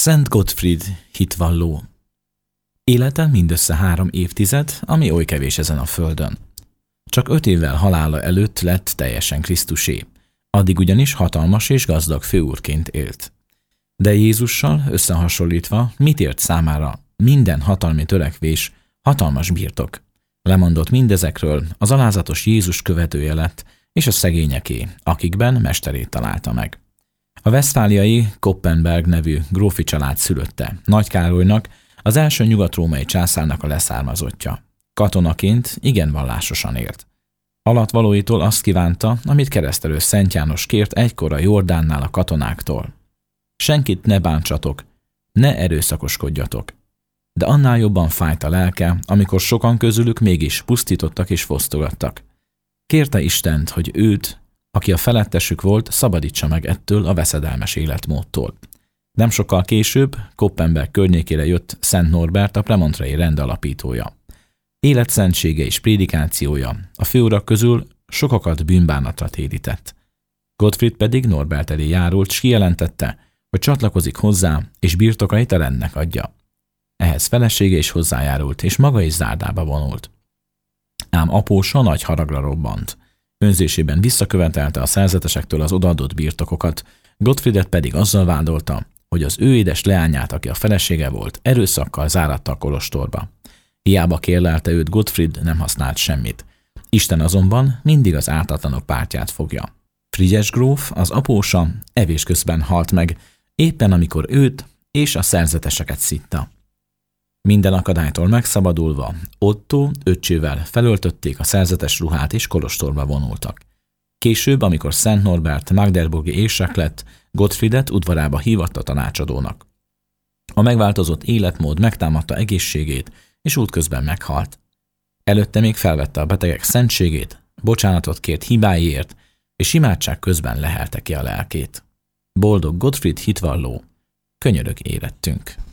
Szent Gottfried hitvalló. Élete mindössze 3 évtized, ami oly kevés ezen a földön. Csak 5 évvel halála előtt lett teljesen Krisztusé, addig ugyanis hatalmas és gazdag főúrként élt. De Jézussal összehasonlítva mit ért számára minden hatalmi törekvés, hatalmas birtok? Lemondott mindezekről, az alázatos Jézus követője lett, és a szegényeké, akikben mesterét találta meg. A westfáliai Koppenberg nevű grófi család szülötte, Nagy Károlynak, az első nyugat-római császárnak a leszármazottja. Katonaként igen vallásosan élt. Alattvalóitól azt kívánta, amit keresztelő Szent János kért egykor a Jordánnál a katonáktól. Senkit ne bántsatok, ne erőszakoskodjatok. De annál jobban fájt a lelke, amikor sokan közülük mégis pusztítottak és fosztogattak. Kérte Istent, hogy őt, aki a felettesük volt, szabadítsa meg ettől a veszedelmes életmódtól. Nem sokkal később Koppenberg környékére jött Szent Norbert, a premontrei rend alapítója. Életszentsége és prédikációja a főurak közül sokakat bűnbánatra térített. Gottfried pedig Norbert elé járult, s kijelentette, hogy csatlakozik hozzá, és birtokait a rendnek adja. Ehhez felesége is hozzájárult, és maga is zárdába vonult. Ám apósa nagy haragra robbant. Önzésében visszakövetelte a szerzetesektől az odaadott birtokokat, Gottfriedet pedig azzal vádolta, hogy az ő édes leányát, aki a felesége volt, erőszakkal záratta a kolostorba. Hiába kérlelte őt, Gottfried nem használt semmit. Isten azonban mindig az ártatlanok pártját fogja. Frigyes gróf, az apósa, evés közben halt meg, éppen amikor őt és a szerzeteseket szitta. Minden akadálytól megszabadulva, Otto öccsével felöltötték a szerzetes ruhát és kolostorba vonultak. Később, amikor Szent Norbert magdeburgi érsek lett, Gottfriedet udvarába hívatta tanácsadónak. A megváltozott életmód megtámadta egészségét, és útközben meghalt. Előtte még felvette a betegek szentségét, bocsánatot kért hibáiért, és imádság közben lehelte ki a lelkét. Boldog Gottfried hitvalló, könyörög érettünk!